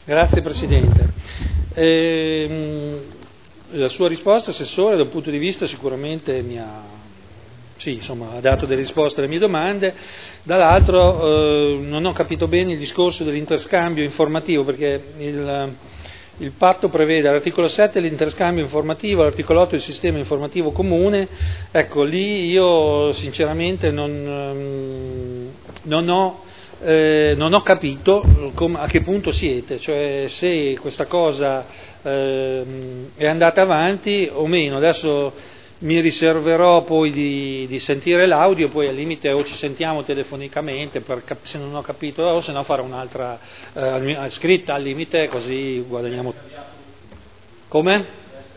Grazie Presidente. La sua risposta, Assessore, da un punto di vista sicuramente ha dato delle risposte alle mie domande, dall'altro non ho capito bene il discorso dell'interscambio informativo, perché il patto prevede all'articolo 7 l'interscambio informativo, all'articolo 8 il sistema informativo comune. Ecco, lì io sinceramente non ho capito a che punto siete, cioè se questa cosa è andata avanti o meno. Adesso mi riserverò poi di sentire l'audio, poi al limite o ci sentiamo telefonicamente se non ho capito, o se no fare un'altra scritta al limite, così guadagniamo. Come?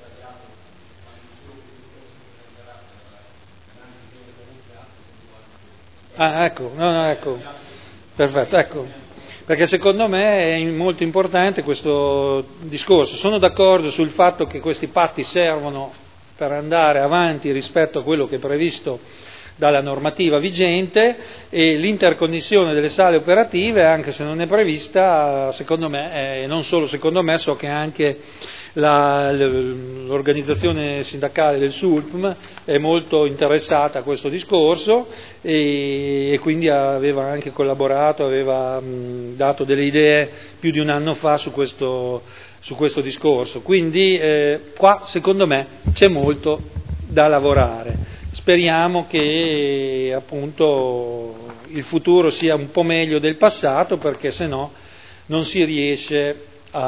Ecco, ecco, perfetto, ecco, perché secondo me è molto importante questo discorso. Sono d'accordo sul fatto che questi patti servono per andare avanti rispetto a quello che è previsto dalla normativa vigente, e l'interconnessione delle sale operative, anche se non è prevista, secondo me, e non solo secondo me, so che anche l'organizzazione sindacale del SULPM è molto interessata a questo discorso e quindi aveva anche collaborato, aveva dato delle idee più di un anno fa su questo discorso. Quindi qua secondo me c'è molto da lavorare. Speriamo che appunto il futuro sia un po' meglio del passato, perché se no non si riesce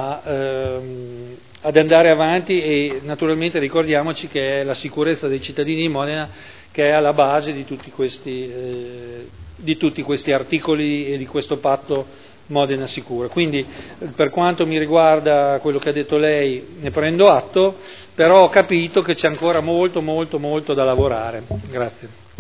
ad andare avanti, e naturalmente ricordiamoci che è la sicurezza dei cittadini di Modena che è alla base di tutti questi articoli e di questo patto Modena Sicura. Quindi per quanto mi riguarda quello che ha detto lei ne prendo atto, però ho capito che c'è ancora molto da lavorare. Grazie.